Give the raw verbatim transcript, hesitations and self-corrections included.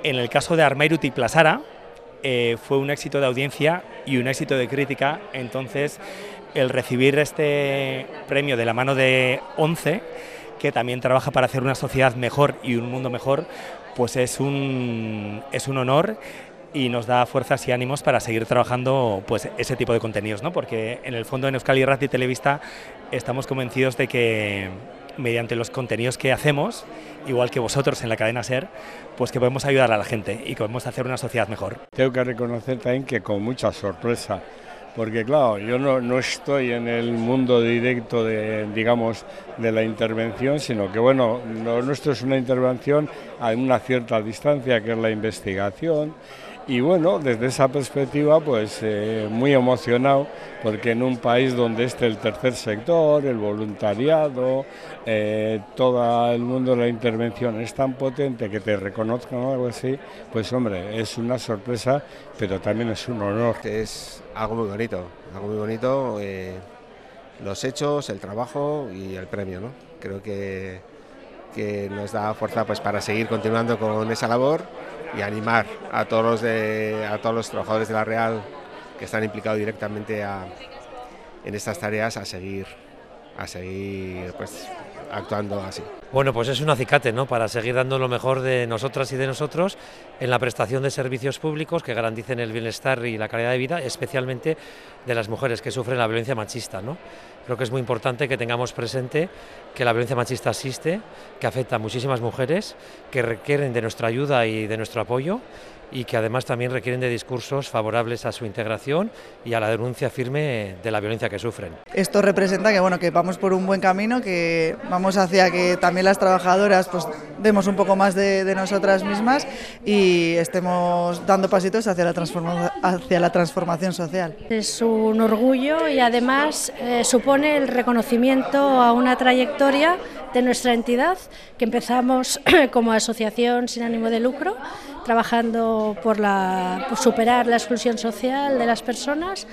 En el caso de Armairuti Plasara, eh, fue un éxito de audiencia y un éxito de crítica, entonces el recibir este premio de la mano de ONCE, que también trabaja para hacer una sociedad mejor y un mundo mejor, pues es un, es un honor y nos da fuerzas y ánimos para seguir trabajando pues ese tipo de contenidos, ¿no? Porque en el fondo en Euskal Irrati Telebista estamos convencidos de que mediante los contenidos que hacemos, igual que vosotros en la cadena SER, pues que podemos ayudar a la gente y que podemos hacer una sociedad mejor. Tengo que reconocer también que con mucha sorpresa, porque claro, yo no, no estoy en el mundo directo de, digamos, de la intervención, sino que bueno, lo nuestro es una intervención a una cierta distancia, que es la investigación. Y bueno, desde esa perspectiva, pues eh, muy emocionado, porque en un país donde esté el tercer sector, el voluntariado, eh, todo el mundo de la intervención es tan potente que te reconozcan o algo así, pues hombre, es una sorpresa, pero también es un honor. Es algo muy bonito, algo muy bonito, eh, los hechos, el trabajo y el premio, ¿no? Creo que, que nos da fuerza pues para seguir continuando con esa labor y animar a todos los de, a todos los trabajadores de la Real que están implicados directamente a, en estas tareas a seguir a seguir pues actuando así. Bueno, pues es un acicate, ¿no?, para seguir dando lo mejor de nosotras y de nosotros en la prestación de servicios públicos que garanticen el bienestar y la calidad de vida, especialmente de las mujeres que sufren la violencia machista, ¿no? Creo que es muy importante que tengamos presente que la violencia machista existe, que afecta a muchísimas mujeres, que requieren de nuestra ayuda y de nuestro apoyo y que además también requieren de discursos favorables a su integración y a la denuncia firme de la violencia que sufren. Esto representa que bueno, que vamos por un buen camino, que vamos hacia que también las trabajadoras pues demos un poco más de, de nosotras mismas y estemos dando pasitos hacia la, transforma, hacia la transformación social. Es un orgullo y además eh, supone el reconocimiento a una trayectoria de nuestra entidad, que empezamos como asociación sin ánimo de lucro, trabajando por, la, por superar la exclusión social de las personas.